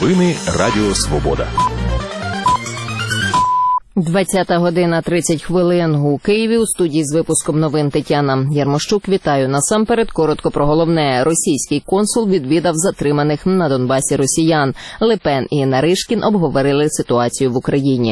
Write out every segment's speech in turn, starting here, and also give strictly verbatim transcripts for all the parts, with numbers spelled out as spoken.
Новини Радіо Свобода. двадцята година тридцять хвилин у Києві. У студії з випуском новин Тетяна Ярмощук. Вітаю. Насамперед коротко про головне. Російський консул відвідав затриманих на Донбасі росіян. Ле Пен і Наришкін обговорили ситуацію в Україні.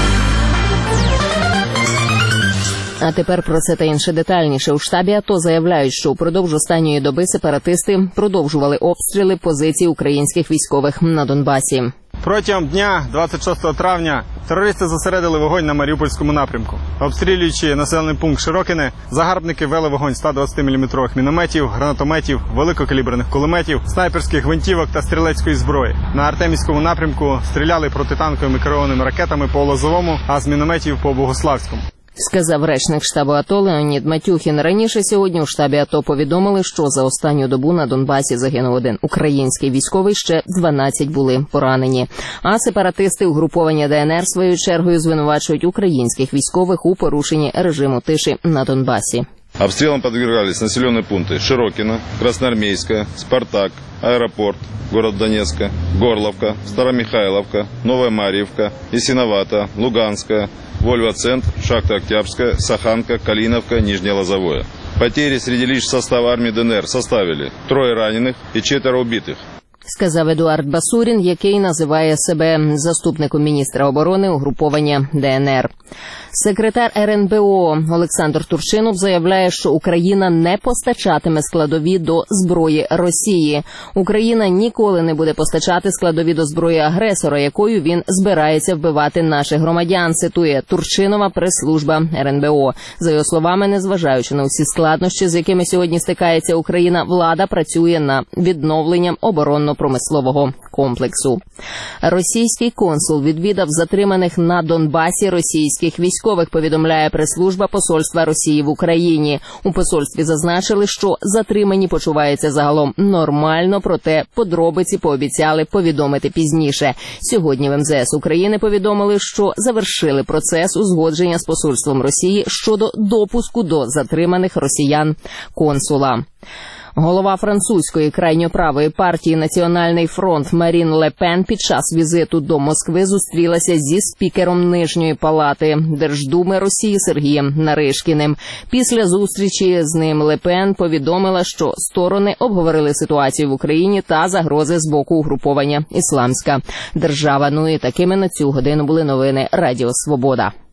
А тепер про це та інше детальніше. У штабі АТО заявляють, що упродовж останньої доби сепаратисти продовжували обстріли позицій українських військових на Донбасі. Протягом дня двадцять шостого травня терористи зосередили вогонь на Маріупольському напрямку. Обстрілюючи населений пункт Широкине, загарбники вели вогонь ста двадцятиміліметрових мінометів, гранатометів, великокаліберних кулеметів, снайперських гвинтівок та стрілецької зброї. На Артемівському напрямку стріляли протитанковими керованими ракетами по Лозовому, а з мінометів по Богославському. Сказав речник штабу АТО Леонід Матюхін. Раніше сьогодні у штабі АТО повідомили, що за останню добу на Донбасі загинув один український військовий, ще дванадцять були поранені. А сепаратисти угруповання Де Ен Ер своєю чергою звинувачують українських військових у порушенні режиму тиші на Донбасі. Обстрелам подвергались населенные пункты Широкино, Красноармейская, Спартак, Аэропорт, город Донецка, Горловка, Старомихайловка, Новая Марьевка, Ясиновата, Луганская, Вольво-Центр, Шахта Октябрьская, Саханка, Калиновка, Нижнее Лозовое. Потери среди лишь состава армии Де Ен Ер составили трое раненых и четверо убитых. Сказав Едуард Басурін, який називає себе заступником міністра оборони угруповання Де Ен Ер. Секретар Ер Ен Бе О Олександр Турчинов заявляє, що Україна не постачатиме складові до зброї Росії. Україна ніколи не буде постачати складові до зброї агресора, якою він збирається вбивати наших громадян, цитує Турчинова прес-служба Ер Ен Бе О. За його словами, незважаючи на усі складнощі, з якими сьогодні стикається Україна, влада працює на відновленням оборонно-промислового комплексу. Російський консул відвідав затриманих на Донбасі російських військових, повідомляє прес-служба посольства Росії в Україні. У посольстві зазначили, що затримані почуваються загалом нормально, проте подробиці пообіцяли повідомити пізніше. Сьогодні в Ем Зе Ес України повідомили, що завершили процес узгодження з посольством Росії щодо допуску до затриманих росіян консула. Голова французької крайньоправої партії «Національний фронт» Марін Ле Пен під час візиту до Москви зустрілася зі спікером Нижньої палати Держдуми Росії Сергієм Наришкіним. Після зустрічі з ним Ле Пен повідомила, що сторони обговорили ситуацію в Україні та загрози з боку угруповання «Ісламська держава». Ну і такими на цю годину були новини Радіо Свобода.